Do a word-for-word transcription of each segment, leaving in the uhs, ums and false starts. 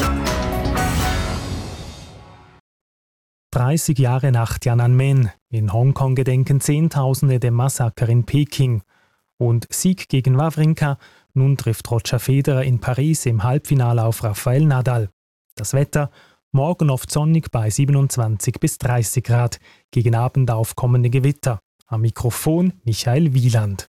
dreißig Jahre nach Tiananmen. In Hongkong gedenken Zehntausende dem Massaker in Peking. Und Sieg gegen Wawrinka. Nun trifft Roger Federer in Paris im Halbfinale auf Rafael Nadal. Das Wetter: morgen oft sonnig bei siebenundzwanzig bis dreißig Grad. Gegen Abend aufkommende Gewitter. Am Mikrofon Michael Wieland.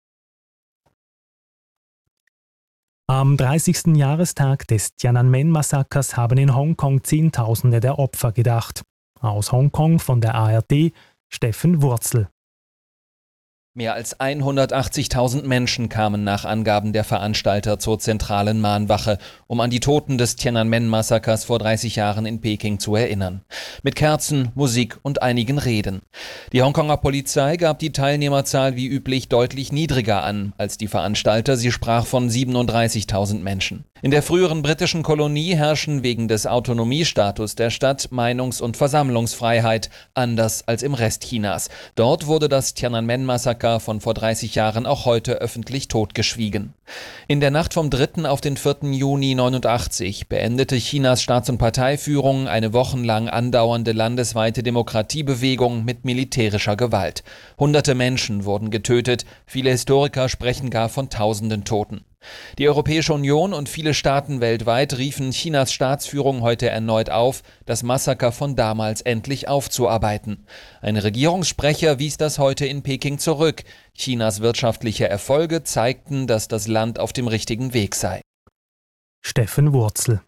Am dreißigsten Jahrestag des Tiananmen-Massakers haben in Hongkong Zehntausende der Opfer gedacht. Aus Hongkong von der A R D, Steffen Wurzel. Mehr als hundertachtzigtausend Menschen kamen nach Angaben der Veranstalter zur zentralen Mahnwache, um an die Toten des Tiananmen-Massakers vor dreißig Jahren in Peking zu erinnern. Mit Kerzen, Musik und einigen Reden. Die Hongkonger Polizei gab die Teilnehmerzahl wie üblich deutlich niedriger an als die Veranstalter. Sie sprach von siebenunddreißigtausend Menschen. In der früheren britischen Kolonie herrschen wegen des Autonomiestatus der Stadt Meinungs- und Versammlungsfreiheit, anders als im Rest Chinas. Dort wurde das Tiananmen-Massaker von vor dreißig Jahren auch heute öffentlich totgeschwiegen. In der Nacht vom dritten auf den vierten Juni neunundachtzig beendete Chinas Staats- und Parteiführung eine wochenlang andauernde landesweite Demokratiebewegung mit militärischer Gewalt. Hunderte Menschen wurden getötet, viele Historiker sprechen gar von tausenden Toten. Die Europäische Union und viele Staaten weltweit riefen Chinas Staatsführung heute erneut auf, das Massaker von damals endlich aufzuarbeiten. Ein Regierungssprecher wies das heute in Peking zurück. Chinas wirtschaftliche Erfolge zeigten, dass das Land auf dem richtigen Weg sei. Steffen Wurzel.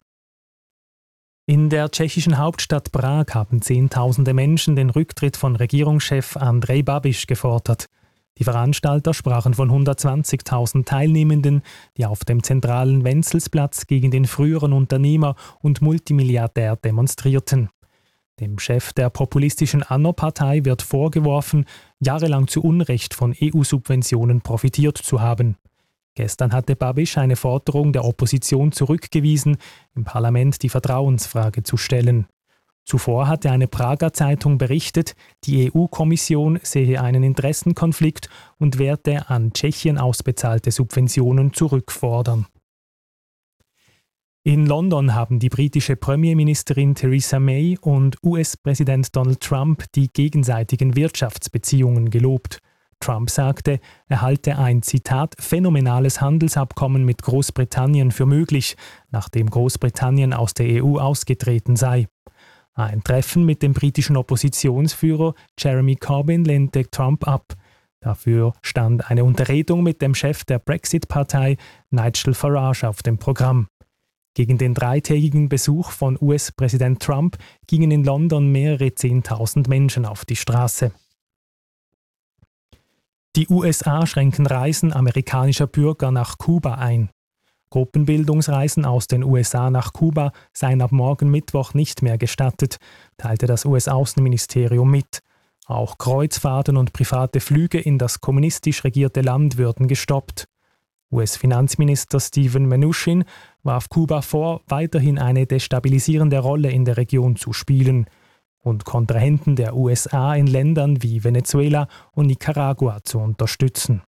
In der tschechischen Hauptstadt Prag haben Zehntausende Menschen den Rücktritt von Regierungschef Andrej Babiš gefordert. Die Veranstalter sprachen von hundertzwanzigtausend Teilnehmenden, die auf dem zentralen Wenzelsplatz gegen den früheren Unternehmer und Multimilliardär demonstrierten. Dem Chef der populistischen Anno-Partei wird vorgeworfen, jahrelang zu Unrecht von E U-Subventionen profitiert zu haben. Gestern hatte Babiš eine Forderung der Opposition zurückgewiesen, im Parlament die Vertrauensfrage zu stellen. Zuvor hatte eine Prager Zeitung berichtet, die E U-Kommission sehe einen Interessenkonflikt und werde an Tschechien ausbezahlte Subventionen zurückfordern. In London haben die britische Premierministerin Theresa May und U S-Präsident Donald Trump die gegenseitigen Wirtschaftsbeziehungen gelobt. Trump sagte, er halte ein, Zitat, phänomenales Handelsabkommen mit Großbritannien für möglich, nachdem Großbritannien aus der E U ausgetreten sei. Ein Treffen mit dem britischen Oppositionsführer Jeremy Corbyn lehnte Trump ab. Dafür stand eine Unterredung mit dem Chef der Brexit-Partei Nigel Farage auf dem Programm. Gegen den dreitägigen Besuch von U S-Präsident Trump gingen in London mehrere Zehntausend Menschen auf die Straße. Die U S A schränken Reisen amerikanischer Bürger nach Kuba ein. Gruppenbildungsreisen aus den U S A nach Kuba seien ab morgen Mittwoch nicht mehr gestattet, teilte das U S-Außenministerium mit. Auch Kreuzfahrten und private Flüge in das kommunistisch regierte Land würden gestoppt. U S-Finanzminister Steven Mnuchin warf Kuba vor, weiterhin eine destabilisierende Rolle in der Region zu spielen und Kontrahenten der U S A in Ländern wie Venezuela und Nicaragua zu unterstützen.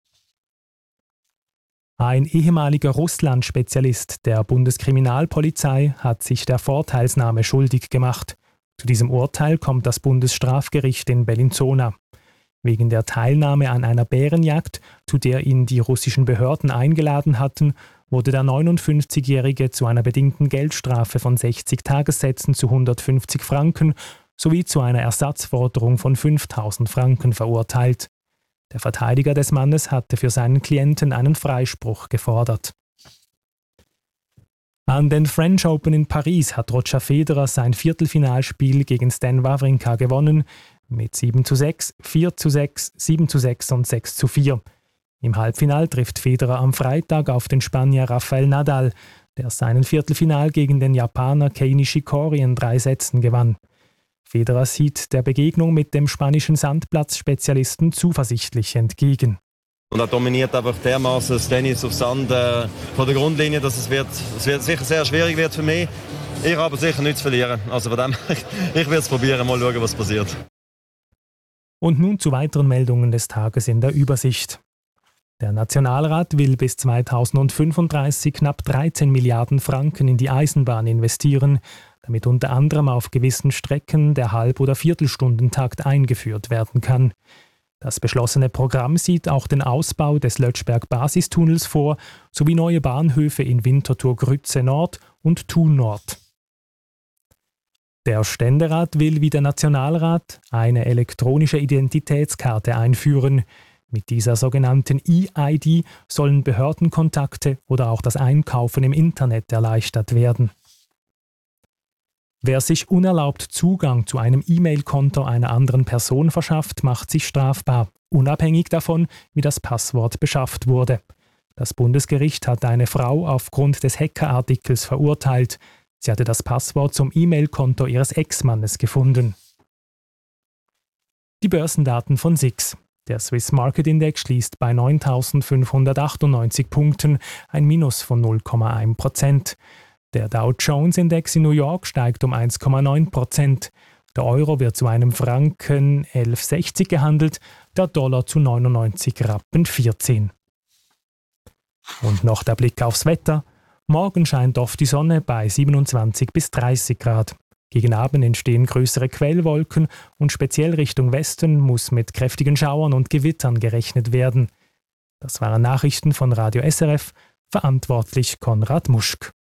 Ein ehemaliger Russland-Spezialist der Bundeskriminalpolizei hat sich der Vorteilsnahme schuldig gemacht. Zu diesem Urteil kommt das Bundesstrafgericht in Bellinzona. Wegen der Teilnahme an einer Bärenjagd, zu der ihn die russischen Behörden eingeladen hatten, wurde der neunundfünfzigjährige zu einer bedingten Geldstrafe von sechzig Tagessätzen zu hundertfünfzig Franken sowie zu einer Ersatzforderung von fünftausend Franken verurteilt. Der Verteidiger des Mannes hatte für seinen Klienten einen Freispruch gefordert. An den French Open in Paris hat Roger Federer sein Viertelfinalspiel gegen Stan Wawrinka gewonnen mit sieben zu sechs, vier zu sechs, sieben zu sechs und sechs zu vier. Im Halbfinal trifft Federer am Freitag auf den Spanier Rafael Nadal, der seinen Viertelfinal gegen den Japaner Kei Nishikori in drei Sätzen gewann. Federer sieht der Begegnung mit dem spanischen Sandplatzspezialisten zuversichtlich entgegen. Und er dominiert einfach dermaßen das Tennis auf Sand äh, von der Grundlinie, dass es, wird, es wird sicher sehr schwierig wird für mich. Ich habe aber sicher nichts zu verlieren. Also von dem, ich werde es probieren, mal schauen, was passiert. Und nun zu weiteren Meldungen des Tages in der Übersicht. Der Nationalrat will bis zweitausendfünfunddreißig knapp dreizehn Milliarden Franken in die Eisenbahn investieren, damit unter anderem auf gewissen Strecken der Halb- oder Viertelstundentakt eingeführt werden kann. Das beschlossene Programm sieht auch den Ausbau des Lötschberg-Basistunnels vor, sowie neue Bahnhöfe in Winterthur-Grütze Nord und Thun Nord. Der Ständerat will wie der Nationalrat eine elektronische Identitätskarte einführen. Mit dieser sogenannten E I D sollen Behördenkontakte oder auch das Einkaufen im Internet erleichtert werden. Wer sich unerlaubt Zugang zu einem E-Mail-Konto einer anderen Person verschafft, macht sich strafbar, unabhängig davon, wie das Passwort beschafft wurde. Das Bundesgericht hat eine Frau aufgrund des Hackerartikels verurteilt. Sie hatte das Passwort zum E-Mail-Konto ihres Ex-Mannes gefunden. Die Börsendaten von S I X. Der Swiss Market Index schließt bei neuntausendfünfhundertachtundneunzig Punkten, ein Minus von null Komma eins Prozent. Der Dow Jones Index in New York steigt um eins Komma neun Prozent. Der Euro wird zu einem Franken elf Komma sechzig gehandelt, der Dollar zu neunundneunzig Rappen vierzehn. Und noch der Blick aufs Wetter. Morgen scheint oft die Sonne bei siebenundzwanzig bis dreißig Grad. Gegen Abend entstehen größere Quellwolken und speziell Richtung Westen muss mit kräftigen Schauern und Gewittern gerechnet werden. Das waren Nachrichten von Radio S R F, verantwortlich Konrad Muschk.